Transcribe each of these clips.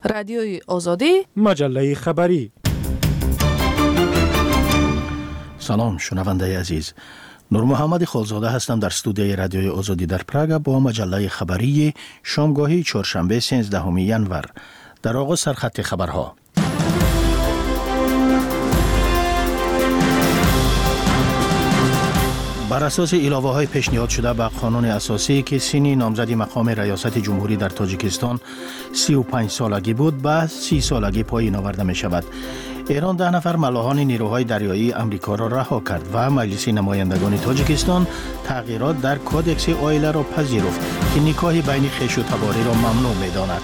رادیوی آزادی، مجله خبری. سلام شنونده عزیز، نور محمد خالزاده هستم در استودیوی رادیوی آزادی در پراگ با مجله خبری شامگاهی چهارشنبه 13 ینور. در آغاز سرخط خبرها. بر اساس علاوه‌های پیشنهاد شده به قانون اساسی که سن نامزدی مقام ریاست جمهوری در تاجیکستان 35 سالگی بود به 30 سالگی پایین آورده می شود. ایران 10 نفر ملاحان نیروهای دریایی امریکا را رها کرد و مجلس نمایندگان تاجیکستان تغییرات در کودکس عائله را پذیرفت که نکاح بین خویش و تباری را ممنوع می داند.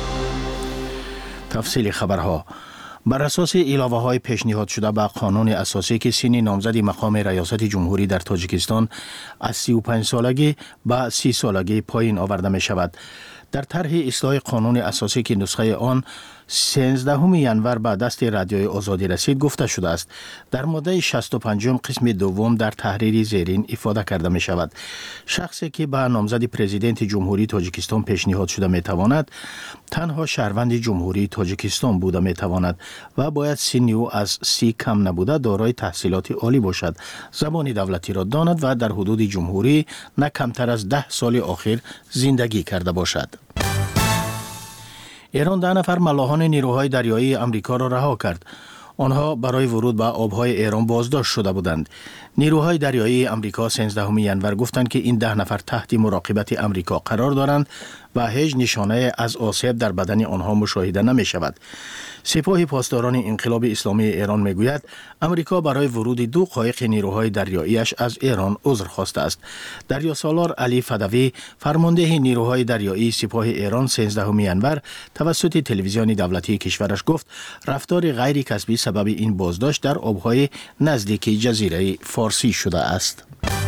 تفصیل خبرها. بر اساس علاوه‌های پیشنهاد شده به قانون اساسی که سن نامزدی مقام ریاست جمهوری در تاجیکستان از 35 سالگی به 30 سالگی پایین آورده می شود. در طرح اصلاح قانون اساسی که نسخه آن 13 ینور به دست رادیوی آزادی رسید گفته شده است. در ماده 65 قسم دوم در تحریر زیرین افاده کرده می شود. شخصی که به نامزد پرزیدنت جمهوری تاجیکستان پیشنهاد شده می تواند تنها شهروند جمهوری تاجیکستان بوده می تواند و باید سن او از 30 کم نبوده دارای تحصیلات عالی باشد، زبان دولتی را داند و در حدود جمهوری نه کمتر از 10 سال اخیر زندگی کرده باشد. ایران 10 نفر ملاحان نیروهای دریایی امریکا را رها کرد. آنها برای ورود به آبهای ایران بازداشت شده بودند. نیروهای دریایی امریکا 13 ینور گفتند که این 10 نفر تحت مراقبت امریکا قرار دارند و هیچ نشانه از آسیب در بدن آنها مشاهده نمی شود. سپاه پاسداران انقلاب اسلامی ایران می گوید امریکا برای ورود 2 قایق نیروهای دریاییش از ایران عذر خواسته است. دریاسالار علی فدوی فرمانده نیروهای دریایی سپاه ایران 13 ینور توسط تلویزیون دولتی کشورش گفت رفتار غیر کسبی سبب این بازداشت در آبهای نزدیک جزیره فارسی شده است.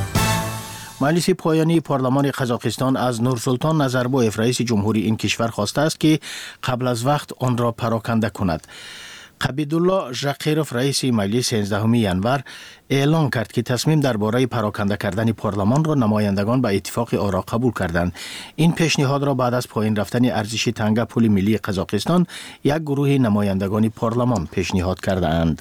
مجلس پایانی پارلمان قزاقستان از نورسلطان نظربایف رئیس جمهوری این کشور خواسته است که قبل از وقت آن را پراکنده کند. قبیدالله ژاقیروف رئیس مجلس 13 ینور اعلان کرد که تصمیم درباره پراکنده کردن پارلمان را نمایندگان به اتفاق آرا قبول کردند. این پیشنهاد را بعد از پایین رفتن ارزش تنگه پول ملی قزاقستان یک گروه نمایندگان پارلمان پیشنهاد کردند.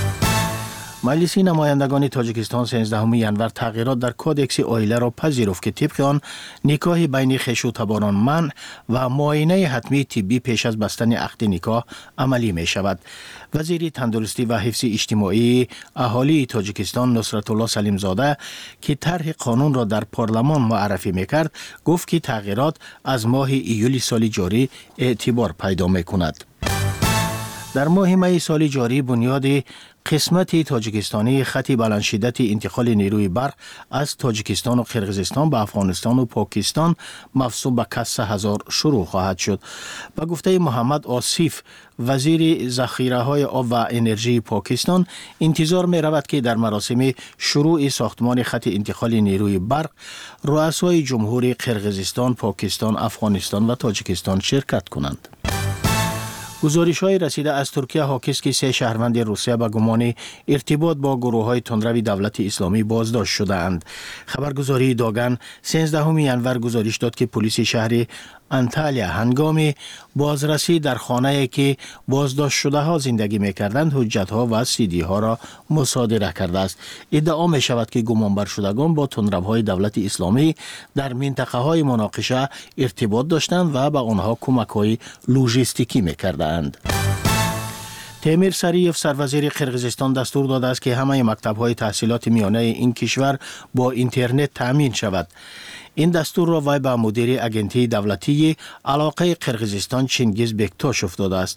مجلس نمایندگان تاجیکستان 13 ینور تغییرات در کودکس عائله را پذیرفت که طبق آن نکاح بین خویش و تباران منع و معاینه حتمی طبی پیش از بستن عقد نکاح عملی می شود. وزیر تندرستی و حفظ اجتماعی اهالی تاجیکستان نصرت الله سلیم زاده که طرح قانون را در پارلمان معرفی می کرد گفت که تغییرات از ماه ایول سال جاری اعتبار پیدا می کند. در ماه می سال جاری بنیاد قسمت تاجیکستانی خط بلند شدت انتقال نیروی برق از تاجیکستان و قرقیزستان به افغانستان و پاکستان مفصول به کسر 1000 شروع خواهد شد. به گفته محمد آصف وزیر ذخیره های آب و انرژی پاکستان انتظار می رود که در مراسم شروع ساختمان خط انتقال نیروی برق رؤسای جمهوری قرقیزستان، پاکستان، افغانستان و تاجیکستان شرکت کنند. گزارش‌های رسیده از ترکیه حاکی است که 3 شهروند روسیه به گمان ارتباط با گروه‌های تندروی دولت اسلامی بازداشت شده‌اند. خبرگزاری داگن 13 ینور گزارش داد که پلیس شهر انتالیا هنگام بازرسی در خانه‌ای که بازداشت شده‌ها زندگی می‌کردند حجت‌ها و سیدی‌ها را مصادره کرده است. ادعا می‌شود که گمانبر شدگان با تندروهای دولت اسلامی در منطقه‌های مناقشه ارتباط داشتند و به آنها کمک‌های لوجستیکی می‌کردند. تیمیر سریف سروزیر قرقیزستان دستور داده است که همه مکتب‌های تحصیلات میانه این کشور با اینترنت تامین شود. این دستور را وی به مدیر اگنتی دولتی علاقه قرقیزستان چینگیز بکتاشوف داده است.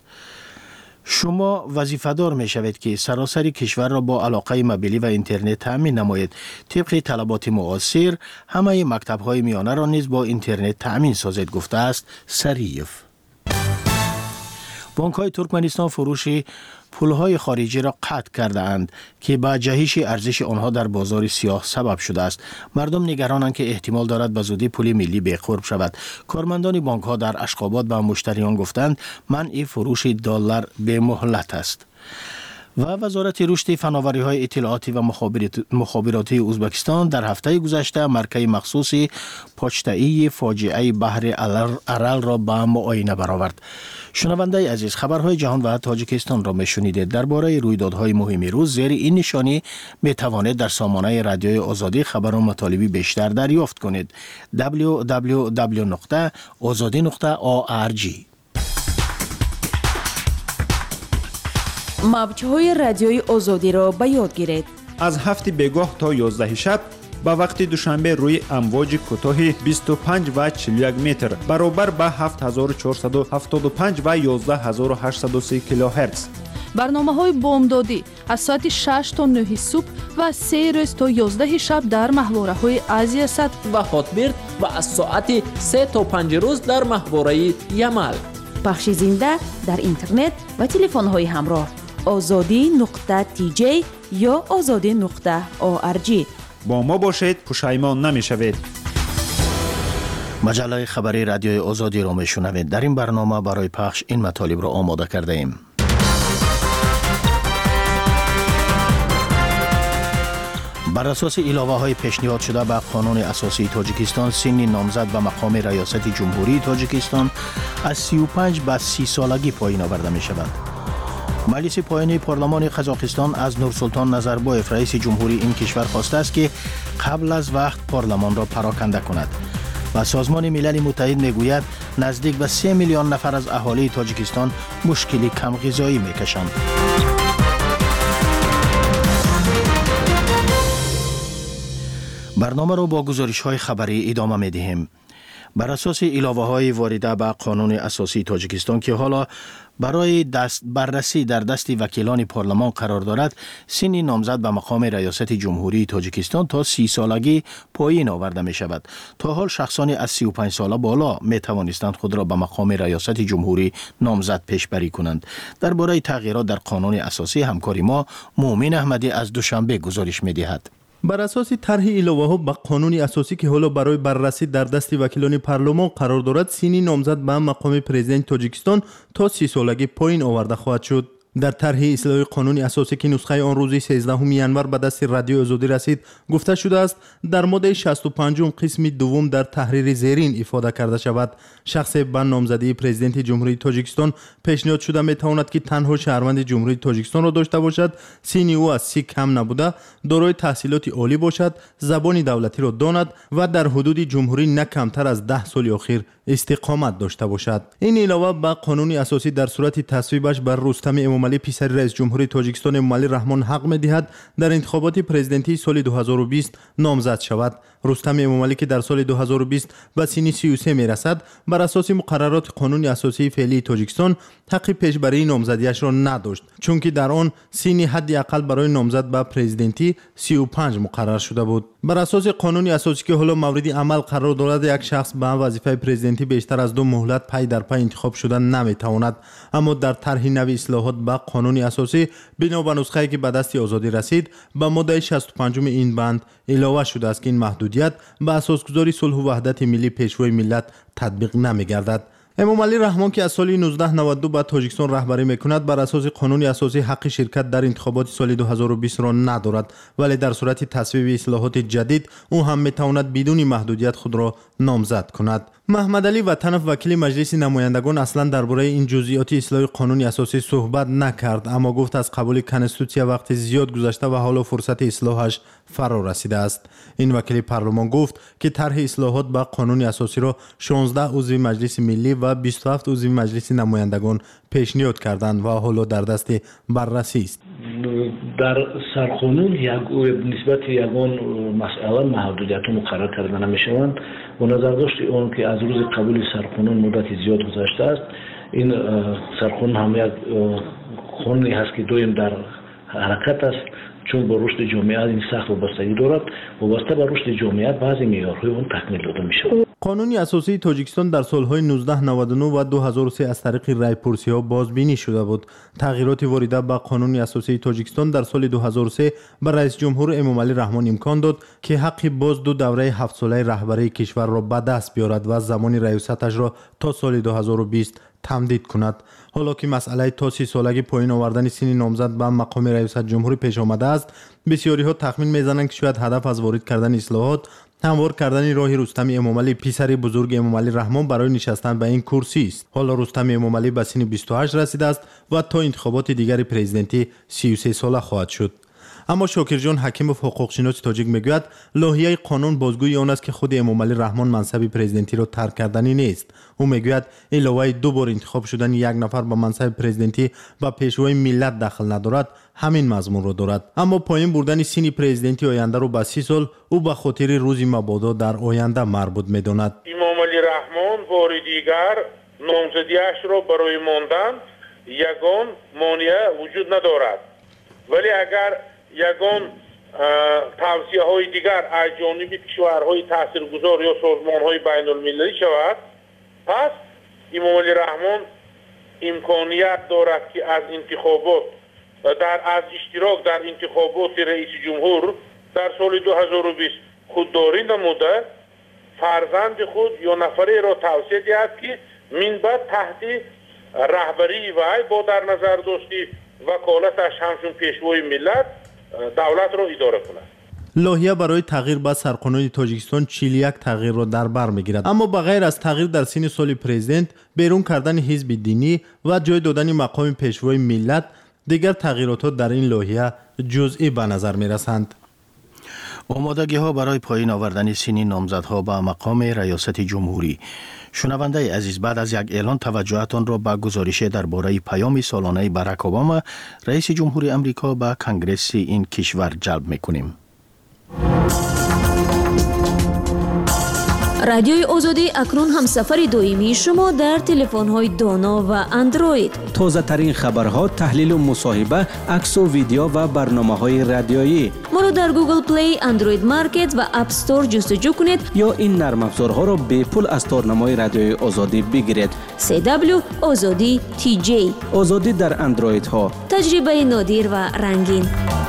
شما وظیفه‌دار می شوید که سراسر کشور را با علاقه موبیلی و اینترنت تامین نمایید. طبق طلبات معاصر همه مکتب‌های میانه را نیز با اینترنت تامین سازید گفته است سریف. بانک‌های ترکمنستان فروش پولهای خارجی را قطع کرده اند که با جهش ارزش آنها در بازار سیاه سبب شده است. مردم نگرانند که احتمال دارد به زودی پول ملی بی‌قرب شود. کارمندان بانک‌ها در اشخابات به مشتریان گفتند منع فروش دلار به مهلت است. و وزارت رشد فناوری‌های اطلاعاتی و مخابراتی ازبکستان در هفته گذشته مرکز مخصوص پشتئی فاجعه بحر ارال را به معاینه برآورد. شنونده عزیز، خبرهای جهان و تاجیکستان را میشنیدید. درباره رویدادهای مهم روز زیر این نشانی می توانید در سامانه رادیوی آزادی خبر و مطالبی بیشتر دریافت کنید. www.azadi.org. موج‌های رادیوی آزادی را به یاد گیرید. از 7 بگاه تا 11 شب با وقت دوشنبه روی امواج کوتاه 25 و 41 متر برابر با 7475 و 11830 کیلوهرتز. برنامه‌های بامدادی از ساعت 6 تا 9 صبح و 3 روز تا 11 شب در ماهواره‌های آسیا صد و هاتبرد و از ساعت 3 تا 5 روز در ماهواره یمل. پخش زنده در اینترنت و تلفن‌های همراه azadi.tj یا azadi.org. با ما باشید، پشیمان نمی‌شوید. مجله خبری رادیوی آزادی را میشنوید. در این برنامه برای پخش این مطالب را آماده کرده ایم. بر اساس علاوه‌های پیشنهاد شده به قانون اساسی تاجیکستان، سن نامزد به مقام ریاست جمهوری تاجیکستان از 35 به 30 سالگی پایین آورده می شود. مجلس پایانی پارلمان قزاقستان از نورسلطان نظربایف رئیس جمهوری این کشور خواسته است که قبل از وقت پارلمان را پراکنده کند. و سازمان ملل متحد میگوید نزدیک به 3 میلیون نفر از اهالی تاجیکستان مشکلی کم غذایی میکشند. برنامه را با گزارش‌های خبری ادامه می‌دهیم. بر اساس علاوه‌های وارده به قانون اساسی تاجیکستان که حالا برای بررسی در دست وکیلان پارلمان قرار دارد، سن نامزد به مقام ریاست جمهوری تاجیکستان تا 30 سالگی پایین آورده می شود. تا حال شخصانی از 35 ساله بالا می توانستند خود را به مقام ریاست جمهوری نامزد پیشبری کنند. درباره تغییرات در قانون اساسی همکاری ما مومن احمدی از دوشنبه گزارش می دهد. بر اساس طرح علاوه‌ها به قانون اساسی که حالا برای بررسی در دست وکیلان پارلمان قرار دارد، سن نامزد به مقام پرزیدنت تاجیکستان تا 30 سالگی پایین آورده خواهد شد. در طرح اصلاح قانون اساسی که نسخه آن روز 13 ینور به دست رادیو آزادی رسید گفته شده است در ماده 65 قسم دوم در تحریر زیرین افاده کرده شود شخص به نامزدی پرزیدنت جمهوری تاجیکستان پیشنهاد شده می تواند که تنها شهروند جمهوری تاجیکستان را داشته باشد، سن او از 30 کم نبوده، دارای تحصیلات عالی باشد، زبان دولتی را داند و در حدود جمهوری نه کمتر از 10 سال اخیر استقامت داشته باشد. این علاوه به قانون اساسی در صورت تصویبش بر رستم امامعلی پسر رئیس جمهوری تاجیکستان امامعلی رحمان حق می‌دهد در انتخابات پرزیدنتی سال 2020 نامزد شود. رستم امامعلی که در سال 2020 به سن 33 میرسد، بر اساس مقررات قانون اساسی فعلی تاجیکستان حق پیشبری نامزدیش را نداشت، چون که در آن سن حداقل برای نامزد به پرزیدنتی 35 مقرر شده بود. بر اساس قانون اساسی که حالا مورد عمل قرار دارد، یک شخص به وظیفه پرزیدنتی بیشتر از 2 مهلت پی در پی انتخاب شدن نمیتواند. اما در طرح نوی اصلاحات به قانون اساسی بنا به نسخه‌ای که به دست آزادی رسید، به ماده 65 این بند علاوه شده است که این محدودیت به اساسگذاری صلح و وحدت ملی پیشروی ملت تطبیق نمی‌گردد. امامعلی رحمان که از سال 1992 به تاجیکستان رهبری میکند، بر اساس قانون اساسی حق شرکت در انتخابات سال 2020 را ندارد، ولی در صورت تصویب اصلاحات جدید او هم میتواند بدون محدودیت خود را نامزد کند. محمد علی وطنف وکیل مجلس نمایندگان اصلا درباره این جزئیات اصلاح قانون اساسی صحبت نکرد، اما گفت از قبول کنستیتوسیا وقت زیاد گذشته و حالا فرصت اصلاحش فرا رسیده است. این وکیل پارلمان گفت که طرح اصلاحات به قانون اساسی را 16 عضو مجلس ملی و 27 عضو مجلس نمایندگان پیشنهاد کردند و حالا در دست بررسی است. در سرقانون نسبت یگان مسئله محدودیت مقرر کرده نمیشوند. با نظر داشت اون که از روز قبول سرقانون مدت زیاد گذشته است، این سرقانون هم یک قانونی هست که دویم در حرکت است، چون با رشد جامعه این سخت وابستگی دارد. وابسته به رشد جامعه بعضی معیارهای اون تکمیل داده میشود. قانون اساسی تاجیکستان در سالهای 1999 و 2003 از طریق رایپرسی‌ها بازبینی شده بود. تغییرات وارده به قانون اساسی تاجیکستان در سال 2003 به رئیس جمهور امامعلی رحمان امکان داد که حق باز دو دوره 7 ساله رهبری کشور را به دست بیارد و زمان ریاستش را تا سال 2020 تمدید کند. حالا که مسئله تا 30 سالگی پایین آوردن سن نامزد به مقام ریاست جمهوری پیش آمده است، بسیاری ها تخمین میزنند که شاید هدف از وارد کردن اصلاحات هموار کردن راه رستم امامعلی پسر بزرگ امامعلی رحمان برای نشستن به این کرسی است. حالا رستم امامعلی به سن 28 رسیده است و تا انتخابات دیگر پرزیدنتی 33 ساله خواهد شد. اما شاکر جان حکیموف حقوقشناس تاجیک میگوید لایحه قانون بازگوی آن است که خود امامعلی رحمان منصب پرزیدنتی را ترک کردنی نیست. او میگوید علاوه دو بار انتخاب شدن یک نفر به منصب پرزیدنتی و پیشوای ملت دخل ندارد، همین مضمون را دارد. اما پایین بردن سن پرزیدنتی آینده را به 30 سال او به خاطر روز مبادا در آینده مربوط میداند. امامعلی رحمان بار دیگر نامزدیش را برای ماندن یگان مانع وجود ندارد، ولی اگر یگان توصیه های دیگر از جانب کشورهای تاثیرگذار یا سازمان های بین المللی شود، پس امامعلی رحمان امکانیت دارد که از انتخابات از اشتراک در انتخابات رئیس جمهور در سال 2020 خودداری نموده فرزند خود یا نفری را توصیه دهد که من بعد تحت رهبری وی با در نظر داشتی وکالتش همچون پیشوای ملت دولت را اداره کند. لایحه برای تغییر به سرقانون تاجیکستان 41 تغییر را در بر میگیرد. اما بغیر از تغییر در سن سال پرزیدنت، بیرون کردن حزب دینی و جای دادن مقام پیشوای ملت، دیگر تغییرات در این لایحه جزئی به نظر می رسند. آمادگی ها برای پایین آوردن سن نامزدها به مقام ریاست جمهوری. شنونده عزیز، بعد از یک اعلان توجهتان را به گزارش درباره پیام سالانه باراک اوباما رئیس جمهوری امریکا به کنگره این کشور جلب می‌کنیم. رادیوی آزادی اکنون همسفر دائمی شما در تلفن‌های دانا و اندروید. تازه ترین خبرها، تحلیل و مصاحبه، عکس و ویدیو و برنامه‌های رادیویی. ما را در گوگل پلی، اندروید مارکت و اپ استور جستجو کنید یا این نرم افزارها را به پول از تارنمای رادیوی آزادی بگیرید. CW آزادی TJ. آزادی در اندروید ها. تجربه نادر و رنگین.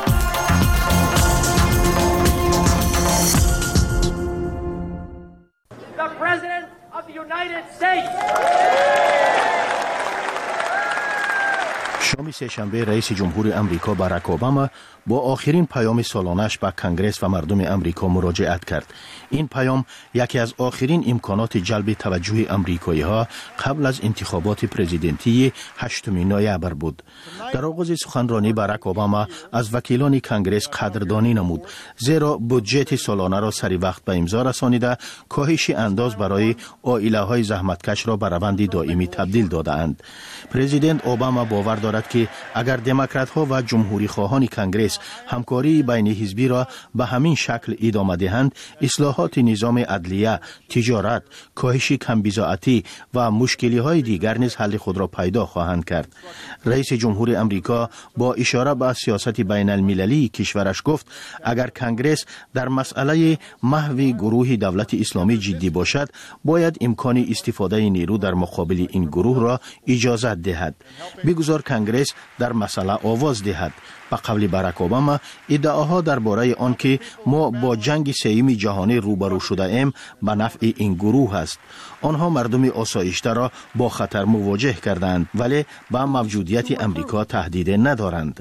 شام سه‌شنبه رئیس جمهور امریکا باراک اوباما با آخرین پیام سالانش به کنگره و مردم امریکا مراجعت کرد. این پیام یکی از آخرین امکانات جلب توجه امریکایی ها قبل از انتخابات پرزیدنتی 8 نوامبر بود. در آغاز سخنرانی باراک اوباما از وکیلان کنگره قدردانی نمود، زیرا بودجت سالانه را سری وقت به امضا رسانیده کاهش انداز برای عائله های زحمتکش را به روند دائمی تبدیل داده‌اند. پرزیدنت اوباما باور دارد که اگر دموکرات ها و جمهوری خواهان کنگره همکاری بین حزبی را به همین شکل ادامه دهند، اصلاحات نظام عدلیه، تجارت، کاهش کمبزاعتی و مشکلی های دیگر نیز حل خود را پیدا خواهند کرد. رئیس جمهور امریکا با اشاره به سیاست بین المللی کشورش گفت اگر کنگره در مسئله محو گروه دولت اسلامی جدی باشد، باید امکان استفاده نیرو در مقابل این گروه را اجازه دهد. بگذار کنگره در مسئله آواز دهد. به قول باراک اوباما، ادعاها درباره آنکه ما با جنگ سوم جهانی روبرو شده ایم به نفع این گروه است. آنها مردم آسایشته را با خطر مواجه کردند، ولی با موجودیت امریکا تهدید ندارند.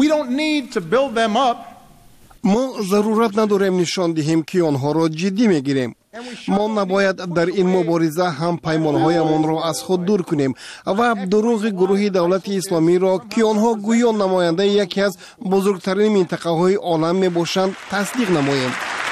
ما ضرورت نداریم نشان دهیم که آنها را جدی میگیریم. ما نباید در این مبارزه هم پیمانهایمان را از خود دور کنیم و دروغ گروه دولت اسلامی را که آنها گویا نماینده یکی از بزرگترین منطقه های عالم می باشند تصدیق نماییم.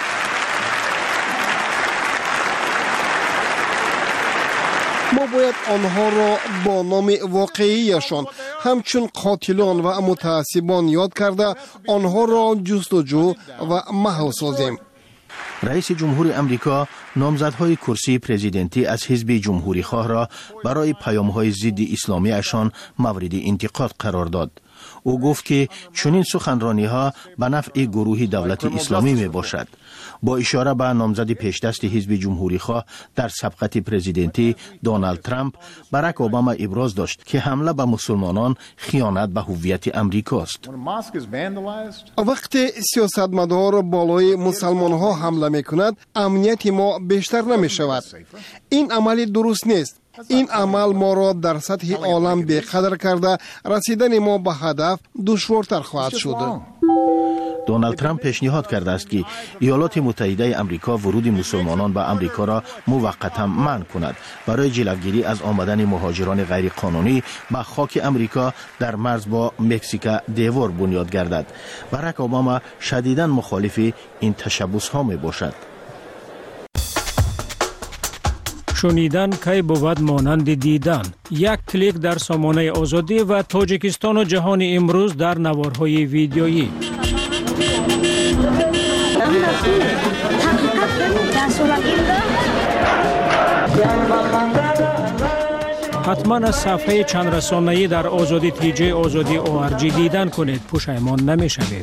ما باید آنها را با نام واقعیشان همچون قاتلان و متعصبان یاد کرده آنها را جستجو و محو سازیم. رئیس جمهور امریکا نامزدهای کرسی پرزیدنتی از حزب جمهوری خواه را برای پیام‌های ضد اسلامی اشان مورد انتقاد قرار داد. او گفت که چنین سخنرانی ها به نفع گروه دولت اسلامی می باشد. با اشاره به نامزد پیشدست حزب جمهوری خواه در سبقت پرزیدنتی دونالد ترامپ، باراک اوباما ابراز داشت که حمله به مسلمانان خیانت به هویت امریکاست. وقتی سیاستمدار بالای مسلمان ها حمله می کند، امنیت ما بیشتر نمی شود. این عمل درست نیست. این عمل ما را در سطح عالم بی‌قدر کرده، رسیدن ما به هدف دشوارتر خواهد شد. دونالد ترامپ پیشنهاد کرده است که ایالات متحده آمریکا ورود مسلمانان به آمریکا را موقتا منع کند برای جلوگیری از آمدن مهاجران غیرقانونی به خاک آمریکا در مرز با مکزیک دیوار بنیاد گردد. باراک اوباما شدیداً مخالف این تشبث ها می باشد. شنیدن کی بود مانند دیدن. یک کلیک در سامانه آزادی و تاجیکستان و جهان امروز در نوارهای ویدیویی. حتما از صفحه چند رسانه‌ای در آزادی تیجی آزادی ORG دیدن کنید، پشیمان نمی‌شوید.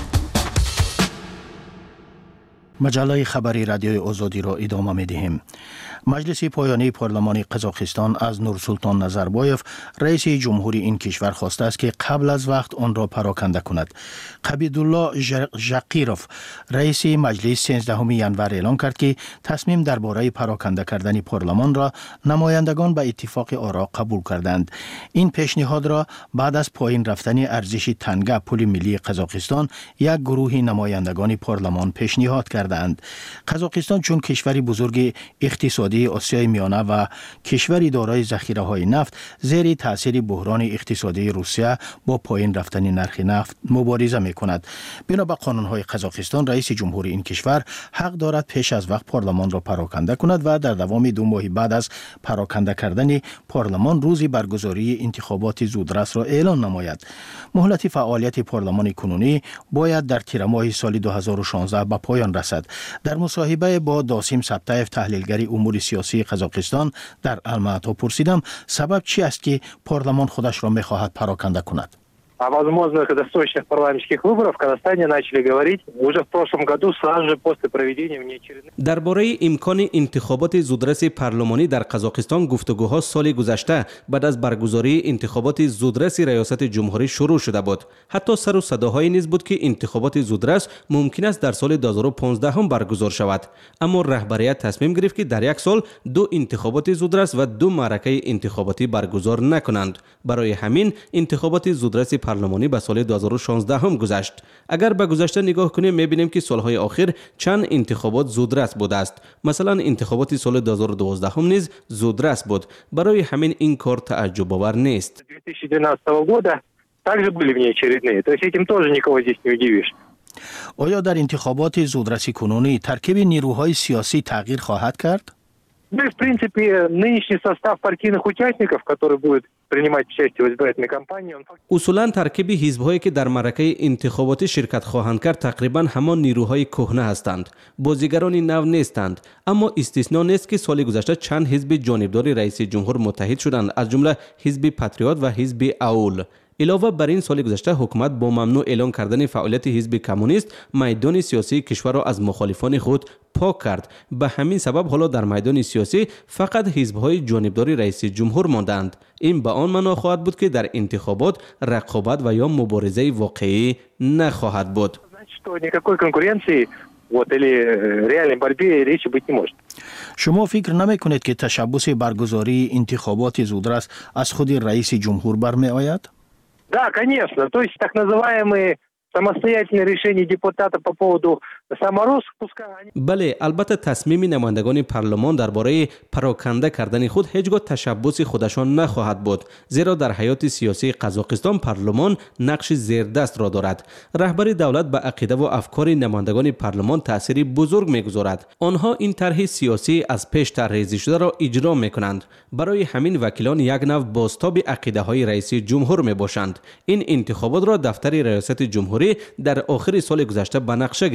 مجله خبری رادیوی آزادی را ادامه می‌دهیم. مجلس پایانی پارلمان قزاقستان از نورسولطان نظربایف رئیس جمهوری این کشور خواسته است که قبل از وقت آن را پراکنده کند. قبیدالله ژقیروف رئیس مجلس 13 ژانویه اعلام کرد که تصمیم درباره پراکنده کردن پارلمان را نمایندگان به اتفاق آرا قبول کردند. این پیشنهاد را بعد از پایین رفتن ارزش تنگه پول ملی قزاقستان یک گروه نمایندگان پارلمان پیشنهاد کردند. قزاقستان چون کشوری بزرگ اقتصادی آسیای میانه و کشوری دارای ذخیره‌های نفت زیر تاثیر بحران اقتصادی روسیه با پایین رفتن نرخ نفت مبارزه می‌کند. بنا به قانون‌های قزاقستان رئیس جمهوری این کشور حق دارد پیش از وقت پارلمان را پراکنده کند و در دوام 2 ماه بعد از پراکنده کردن پارلمان روز برگزاری انتخابات زودرس را اعلان نماید. مهلت فعالیت پارلمان کنونی باید در تیر ماه سال 2016 به پایان رسد. در مصاحبه با داسیم سبتایف تحلیلگر امور سیاسی قزاقستان در الماتا پرسیدم سبب چی است که پارلمان خودش را می‌خواهد پراکنده کند. О возможных досрочных парламентских выборах в Казахстане начали говорить уже в прошлом году, сразу же после проведения внеочередных. درباره امکان انتخابات زودرس پارلمانی در قزاقستان گفتگوها سال گذشته بعد از برگزاری انتخابات زودرس ریاست جمهوری شروع شده بود. حتی سر و صداهایی نیز بود که انتخابات زودرس ممکن است در سال 2015 هم برگزار شود. اما رهبریت تصمیم گرفت که در یک سال 2 انتخابات زودرس و 2 معرکه انتخاباتی برگزار نکنند. برای همین انتخابات زودرس پارلمانی به سال 2016 هم گذشت. اگر به گذشته نگاه کنیم می‌بینیم که سالهای اخیر چند انتخابات زودرس بوده است. مثلا انتخابات سال 2012 هم نیز زودرس بود. برای همین این کار تعجب آور نیست. 2012 года также были внеочередные. То есть этим тоже никого здесь не удивишь. آیا در انتخابات زودرسی کنونی ترکیب نیروهای سیاسی تغییر خواهد کرد؟ Ну и в принципе нынешний состав партийных участников, который будет принимать участие в избирательной кампании, он اصولا ترکیب حزب‌هایی که در معرکه انتخاباتی شرکت خواهند کرد تقریبا همان نیروهای کهنه هستند. بازیگران نو نیستند، اما استثنا نیست که سال گذشته چند حزب جانبدار رئیس جمهور متحد شدند، از جمله حزب پاتریوت و حزب اول. علاوه بر این سال گذشته حکومت با ممنوع اعلان کردن فعالیت حزب کمونیست میدان سیاسی کشور را از مخالفان خود پاک کرد. به همین سبب حالا در میدان سیاسی فقط حزب‌های جانبدار رئیس جمهور ماندند. این به آن معنا خواهد بود که در انتخابات رقابت و یا مبارزه واقعی نخواهد بود. شما فکر نمی کنید که تشبث برگزاری انتخابات زودرس از خود رئیس جمهور برمی آید؟ Да, конечно. То есть так называемые самостоятельные решения депутата по поводу самороспуска. بله، البته تصمیم نمایندگان پارلمان درباره پراکنده کردن خود هیچگاه تشبث خودشان نخواهد بود، زیرا در حیات سیاسی قزاقستان پارلمان نقش زیردست را دارد. رهبر دولت به عقیده و افکار نمایندگان پارلمان تأثیری بزرگ می‌گذارد. آنها این طرح سیاسی از پیش طرح‌ریزی شده را اجرا می‌کنند. برای همین وکیلان یک نوع بازتاب عقیده‌های رئیس جمهور می‌باشند. این انتخابات را دفتر ریاست جمهوری در آخر سال گذشته به نقشه گرفته بود.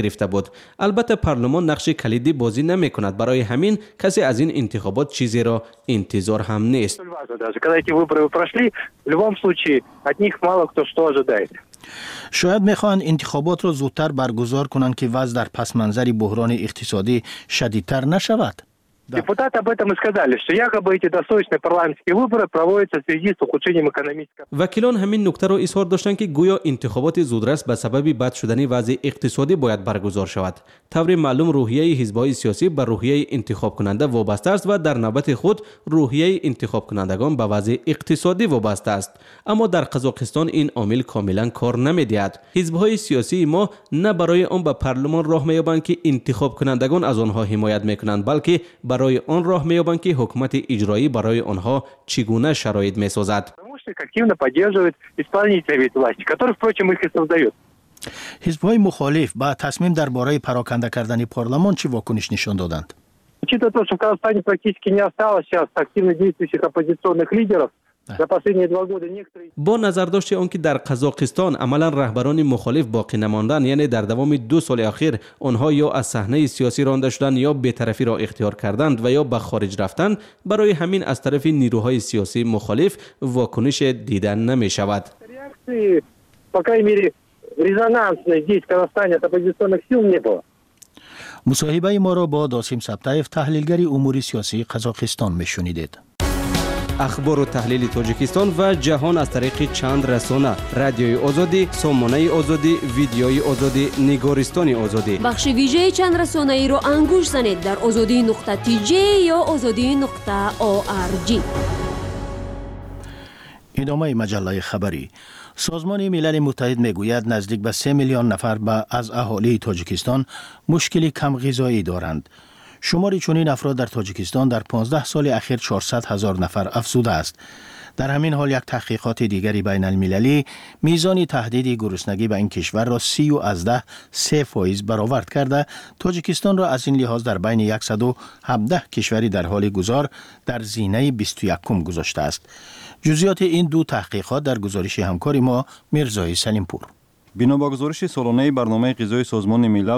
بود. البته پارلمان نقش کلیدی بازی نمی‌کند. برای همین کسی از این انتخابات چیزی را انتظار هم نیست. Когда эти выборы прошли, в любом случае от них мало кто что ожидает. شاید میخواهند انتخابات را زودتر برگزار کنند که وضع در پس منظر بحران اقتصادی شدیدتر نشود. Депутаты об этом и сказали, что якобы эти досрочные парламентские выборы проводятся в связи с ухудшением экономического. وکیلان همین نکته را اظهار داشتند که گویا انتخابات زودرس به سبب بد شدن وضع اقتصادی باید برگزار شود. طور معلوم روحیه حزب‌های سیاسی به روحیه انتخاب کننده وابسته است و در نوبت خود روحیه انتخاب کنندگان به وضع اقتصادی وابسته است. اما در قزاقستان این عامل کاملا کار نمی‌دهد. حزب‌های سیاسی ما نه برای آن به پارلمان راه می‌یابند که انتخاب کنندگان از آنها حمایت می‌کنند، بلکه برای آن راه می‌یابند که حکومت اجرایی برای آنها چگونه شرایط می‌سازد. Активно поддерживает исполнительные власти, которые, впрочем, их и создают. حزب‌های مخالف با تصمیم درباره پراکنده کردن پارلمان چه واکنش نشان دادند؟ Учитывая то, что в Казахстане практически не осталось сейчас активно действующих оппозиционных лидеров, за последние 2 года некоторые... با نظرداشت آنکه در قزاقستان عملا رهبران مخالف باقی نماندند، یعنی در دوام 2 سال اخیر آنها یا از صحنه سیاسی رانده شدند یا بی‌طرفی را اختیار کردند و یا به خارج رفتند، برای همین از طرف نیروهای سیاسی مخالف واکنش دیدن نمی شود. Реакции, по крайней мере, резонансной здесь в Казахстане от оппозиционных сил не было. مصاحبه ما را با داسیم سبتایف تحلیلگر امور سیاسی قزاقستان میشنیدید. اخبار و تحلیل تاجیکستان و جهان از طریق چند رسانه: رادیوی آزادی، سامانه آزادی، ویدیوی آزادی، نگارستان آزادی. بخش ویژه چند رسانه ای را انگوش زنید در azadi.tj یا azadi.org. ادامه مجله خبری. سازمان ملل متحد میگوید نزدیک به 3 میلیون نفر از اهالی تاجیکستان مشکل کم غذایی دارند. شمار چنین افراد در تاجیکستان در 15 سال اخیر 400,000 نفر افزوده است. در همین حال یک تحقیقات دیگری بین المللی میزان تهدید گرسنگی به این کشور را 3% برآورد کرده تاجیکستان را از این لحاظ در بین 117 کشوری در حال گذار در زینه 21 گذاشته است. جزئیات این 2 تحقیقات در گزارش همکار ما میرزای سلیمپور. بنا به گزارش سالانه برنامه غذایی سازمان ملل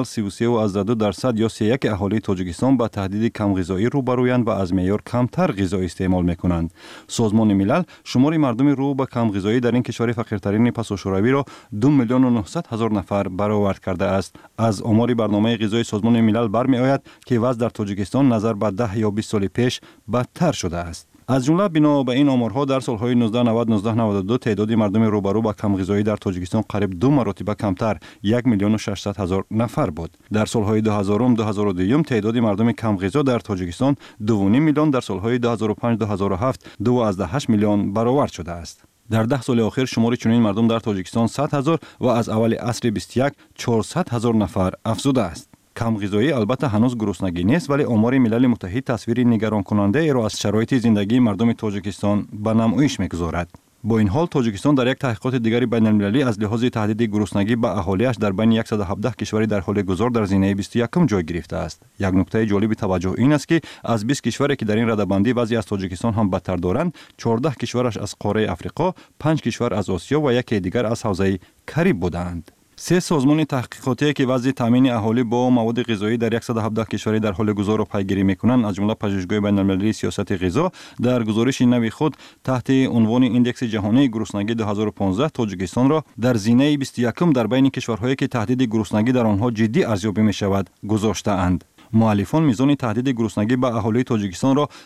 33.2% یا 3.1 اهالی تاجیکستان با تهدید کم غذایی روبرویند و از معیار کمتر غذا استعمال میکنند. سازمان ملل شمار مردم رو به کم غذایی در این کشور فقیرترین پساشوروی را 2,900,000 نفر برآورد کرده است. از آمار برنامه غذایی سازمان ملل برمی آید که وضع در تاجیکستان نظر به 10 یا 20 سال پیش بدتر شده است. از جمله بنا به این آمارها در سالهای 1990-1992 تعداد مردم روبرو با کم غذایی در تاجیکستان قریب 2 مرتبه کمتر 1,600,000 نفر بود. در سالهای 2000-2002 تعداد مردم کم غذا در تاجیکستان 2.5 میلیون، در سالهای 2005-2007 2.8 میلیون برآورد شده است. در 10 سال اخیر شمار چنین مردم در تاجیکستان 100,000 و از اول عصر 21 400,000 نفر افزوده است. کم غذایی البته هنوز گرسنگی نیست، ولی آمار ملل متحد تصویر نگران کننده ای را از شرایط زندگی مردم تاجیکستان به نمایش می‌گذارد. با این حال تاجیکستان در یک تحقیقات دیگری بین المللی از لحاظ تهدید گرسنگی به اهالیش در بین 117 کشوری در حال گذار در زینه 21 جای گرفته است. یک نکته جالب توجه این است که از 20 کشوری که در این رده‌بندی وضعی از تاجیکستان هم بدتر دارند، 14 کشورش از قاره افریقا، 5 کشور از آسیا و یک دیگر از حوزه کریب بودند. 3 سازمان تحقیقاتی که وضع تامین اهالی با مواد غذایی در 117 کشوری در حال گذار را پیگیری می‌کنند، از جمله پژوهشگاه بین‌المللی سیاست غذا، در گزارش نوی خود تحت عنوان ایندکس جهانی گرسنگی 2015 تاجیکستان را در زینه 21 در بین کشورهایی که تهدید گرسنگی در آنها جدی ارزیابی می‌شود گذاشته‌اند. مؤلفان میزان تهدید گرسنگی به اهالی تاجیکستان را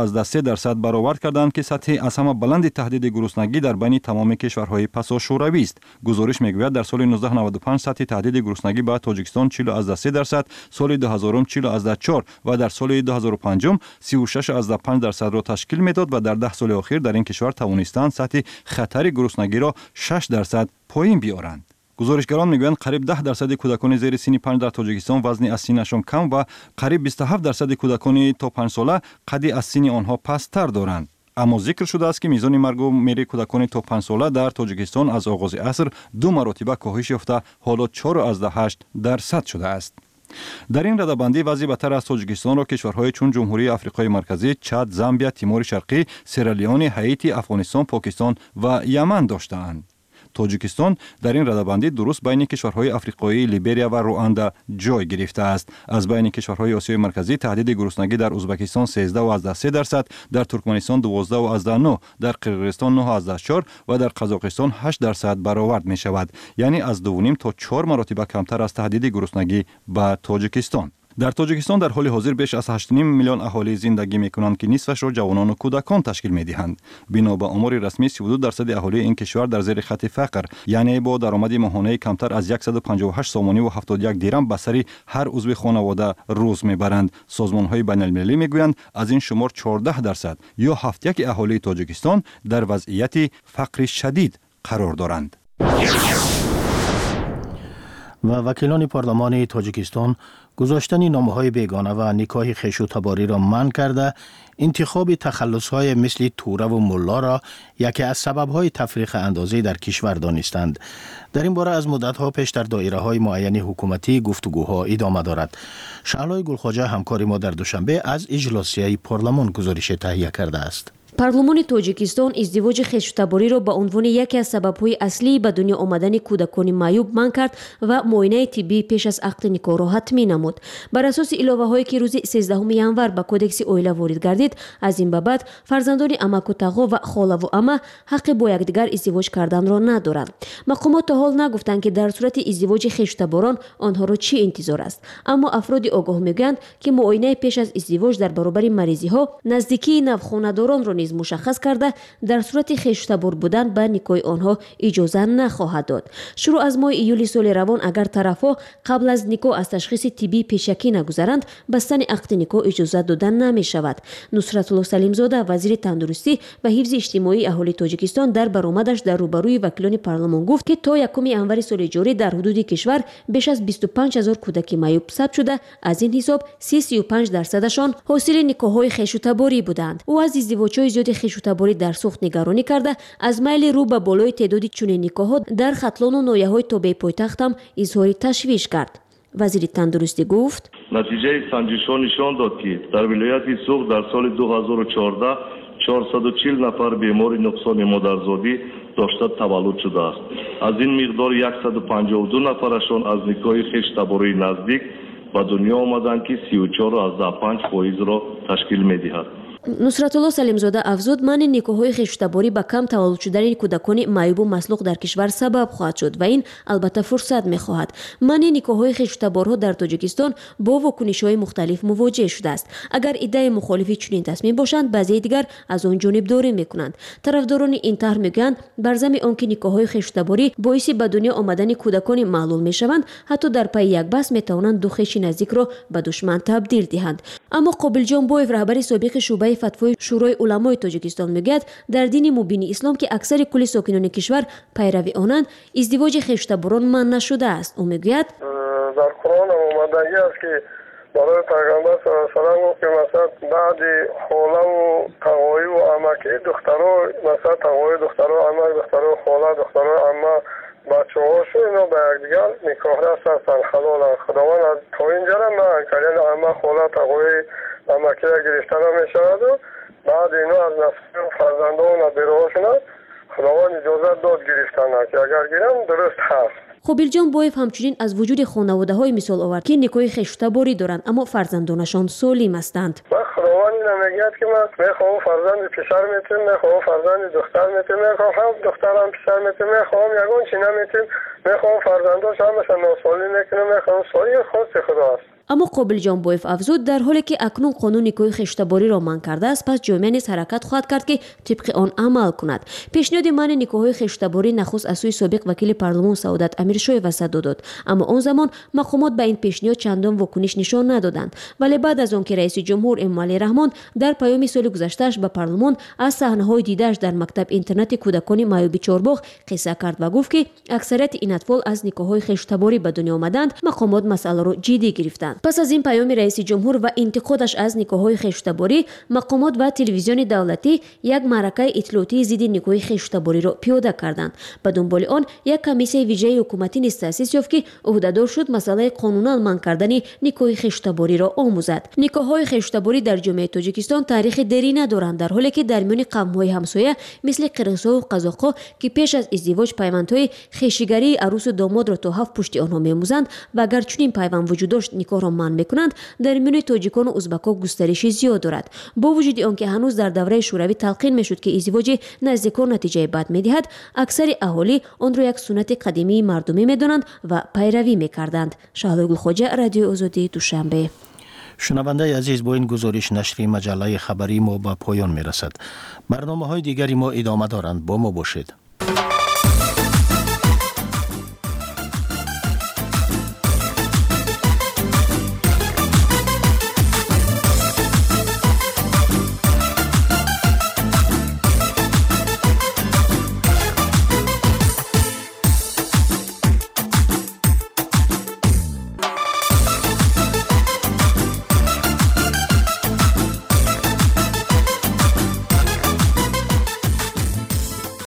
30.3% برآورد کردند که سطح از همه بلند تهدید گرسنگی در بین تمام کشورهای پساشوروی است. گزارش میگوید در سال 1995 سطح تهدید گرسنگی به تاجیکستان 40.3%، سال 2000 40.4% و در سال 2005 36.5% را تشکیل میداد و در 10 سال اخیر در این کشور توانستند سطح خطر گرسنگی را 6% پایین بیارند. گزارشگران میگویند قریب 10% کودکان زیر سن 5 در تاجیکستان وزن از سینشان کم و قریب 27% کودکان تا 5 ساله قد از سن آنها پست‌تر دارند. اما ذکر شده است که میزان مرگ و میر کودکان تا 5 ساله در تاجیکستان از آغاز عصر 2 مرتبه کاهش یافته حالا 4.8% شده است. در این رده‌بندی وضع بدتر از تاجیکستان را کشورهای چون جمهوری آفریقای مرکزی، چاد، زامبیا، تیمور شرقی، سیرالیون، هایتی، افغانستان، پاکستان و یمن داشتند. тоҷикистон дар ин радабандӣ дуруст байни кишварҳои африқоӣ, либерия ва руанда ҷой гирифтааст. аз байни кишварҳои осиёи марказӣ таҳдиди гуруснагӣ дар узбекистон 13.3%, дар туркманистон 12.9%, дар қирғизистон 9.4% ва дар қазоқистон 8% баровард мешавад. яъне аз 2.5 то 4 маротиба камтар аз таҳдиди гуруснагӣ ба тоҷикистон. дар тоҷикистон дар ҳоли ҳозир беш аз 8.5 миллион аҳолӣ зиндагӣ мекунанд ки нисфашро ҷавонону кӯдакон ташкил медиҳанд. бино ба омори расмӣ 32% аҳолии ин кишвар дар зери хатти фақр, яъне бо даромади моҳонаи камтар аз 158 сомониву 71 дирам ба сари ҳар узви хонавода рӯз мебаранд. созмонҳои байналмилалӣ мегӯянд аз ин шумор 14% ё 7/1 аҳолии тоҷикистон дар вазъияти фақри шадид қарор доранд. و وکیلان پارلمان تاجیکستان گذاشتن نامه‌های بیگانه و نکاح خویش و تباری را منع کرده، انتخاب تخلص‌های مثل توره و ملا را یکی از سبب‌های تفریق اندازه در کشور دانستند. در این باره از مدت‌ها پیش در دایره‌های معین حکومتی گفتگوها ادامه دارد. شعلای گلخواجه همکار ما در دوشنبه از اجلاسیه پارلمان گزارش تهیه کرده است. پارلمان توجیکستان ازدواج خویشتباریро ба унвони яке аз сабабҳои аслӣ ба дунё омадани кӯдакони маъюб манъ кард ва муоинаи тиббӣ пеш аз ақди никоҳро ҳатмӣ намуд. бар асоси иловаҳое ки рӯзи 13 январ ба кодекси оила ворид гардид, аз ин ба баъд фарзандони амаку тағо ва холаву ама ҳаққи бо якдигар издивоҷ карданро надоранд. мақомот то ҳол нагуфтанд ки дар сурати издивоҷи خویشتباران онҳоро чӣ интизор аст. аммо афроди огоҳ мегӯянд ки муоинаи пеш аз издивоҷ дар баробари маризиҳо наздикии навхонадоронро низ мушаххас карда дар сурати خویشتبار будан ба никоҳи онҳо иҷоза нахоҳад дод. шурӯъ аз моҳи июли соли равон агар тарафҳо қабл аз никоҳ аз ташхиси тиббӣ пешакӣ нагузаранд, бастани ақди никоҳ иҷоза дода намешавад. нусратулло салимзода, вазири тандурустӣ ва ҳифзи иҷтимоии аҳолии тоҷикистон дар баромадаш дар рӯбарӯи вакилони парлумон гуфт ки то 1 январи соли ҷорӣ дар ҳудуди кишвар беш аз 25 000 кӯдаки маъюб сабт шуда, аз ин ҳисоб 35% ҳосили никоҳҳои خویشتباری буданд. ӯ аз издивоҷҳои зиёди خویشتباری дар сухт нигаронӣ карда, аз майли рӯ ба болои теъдоди чунин никоҳҳо дар хатлону ноҳияҳои тобеи пойтахтам изҳори ташвиш кард. вазири тандурустӣ гуфт: натиҷаи санҷишҳо нишон дод, ки дар вилояти Суғ дар соли 2014 440 нафар бемори нуқсони модарзодӣ дошта таваллуд шудааст. аз ин миқдор 152 нафарашон аз никоҳи خویشتبарии наздик ба дунё омаданд, ки 34.5%-ро ташкил медиҳад. нусратулло салимзода афзуд, манъи никоҳҳои خویشتباری ба кам таваллуд шудани кӯдакони маъюбу маслуқ дар кишвар сабаб хоҳад шуд ва ин албатта фурсат мехоҳад. манъи никоҳҳои خویشتبارҳо дар тоҷикистон бо вокунишҳои мухталиф мувоҷеҳ шудааст. агар иддаи мухолифи чунин тасмим бошанд, баъзеи дигар аз он ҷонибдорӣ мекунанд. тарафдорони ин таҳр мегӯянд, бар замми он ки никоҳҳои خویشتبارӣ боиси ба дунё омадани кӯдакони маълул мешаванд, ҳатто дар пайи як баҳс метавонанд ду хеши наздикро ба душман табдил диҳанд. аммо Қобилҷон Боев, раҳбари собиқи шуъбаи фатвои шӯрои уламои тоҷикистон мегӯяд, дар дини мубини ислом ки аксари кулли сокинони кишвар пайрави онанд, издивоҷи خویشتبارон манъ нашудааст. ӯ мегӯяд: дар Қуръон омадагӣ аст ки барои пайғамбар саллаллоҳу алайҳи ва саллам гуфт ки масалан баъди холаву тағоиву амакӣ духтаро, масалан тағои духтаро амак, духтаро хола, духтаро ама бачаҳошо ино ба якдигар никоҳрас ҳастанд, халоланд. худованд то инҷара манъ кард, яъне ама хола тағои амакия гирифта намешаваду баъд ино аз насли фарзандон бероҳа шунад, худованд иҷозат дод гирифтанак, ки агар гиранд дуруст ҳаст. Қобилҷон Боев ҳамчунин аз вуҷуди хонаводаҳое мисол овард ки никоҳи خویشتباری доранд, аммо фарзандонашон солим ҳастанд. худованд ина мегӯяд ки ман мехоҳам фарзанди писар метим, мехоҳам фарзанди духтар метим, мехоҳам духтарам писар метим, мехоҳам ягон чи наметим, мехоҳам фарзандош ҳамаша носолим мекунам, мехоҳам солим. хости худо аст. аммо Қобилҷон Боев афзуд, дар ҳоле ки акнун қонун никоҳи خویشتبариро манъ кардааст, пас ҷомеа низ ҳаракат хоҳад кард ки тибқи он амал кунад. пешниҳоди манъи никоҳҳои خویشتبарӣ нахуст аз сӯи собиқ вакили парлумон Саодат Амиршоева садо дод, аммо он замон мақомот ба ин пешниҳод чандон вокуниш нишон надоданд. вале баъд аз он ки раиси ҷумҳур Эмомалӣ Раҳмон дар паёми соли гузаштааш ба парлумон аз саҳнаҳои дидааш дар мактаб интернати кӯдакони маъюби Чорбоғ қисса кард ва гуфт ки аксарияти ин атфол аз никоҳҳои خویشتبарӣ ба дунё омаданд, мақомот масъаларо ҷиддӣ гирифтанд. پس از این پیام رئیس جمهور و انتقادش از نیکوهای خیشتباری، مقامات و تلویزیون دولتی یک معرکه اطلاعاتی ضد نیکوهای خیشتباری را پیاده کردند. به دنبال آن یک کمیسیون ویژه حکومتی نیز تأسیس یافت که عهدهدار شد مسئله قانونا منع کردن نیکوهای خیشتباری را آموزد. نیکوهای خیشتباری در جامعه تاجیکستان تاریخ دری ندارند، در حالی که در میان قوم‌های همسایه مثل قرغیزها و قزاق‌ها که پیش از ازدواج پیوندهای خیشیگری عروس و داماد را تا 7 پشت آنها می‌آموزند و اگر چنین پیوند وجود داشت نیکو را منع می‌کنند، در میان تاجیکان و ازبک‌ها گسترش زیاد دارد. با وجود آنکه هنوز در دوره شوروی تلقین می‌شد که ازدواج نزدیکان نتیجه بد می‌دهد، اکثر اهالی آن را یک سنت قدیمی مردمی می‌دانند و پیروی می‌کردند. شهلا گلخواجه، رادیو آزادی، دوشنبه. شنونده عزیز، با این گزارش نشر مجله خبری ما به پایان می‌رسد. برنامه‌های دیگری ما ادامه دارند. با ما باشید.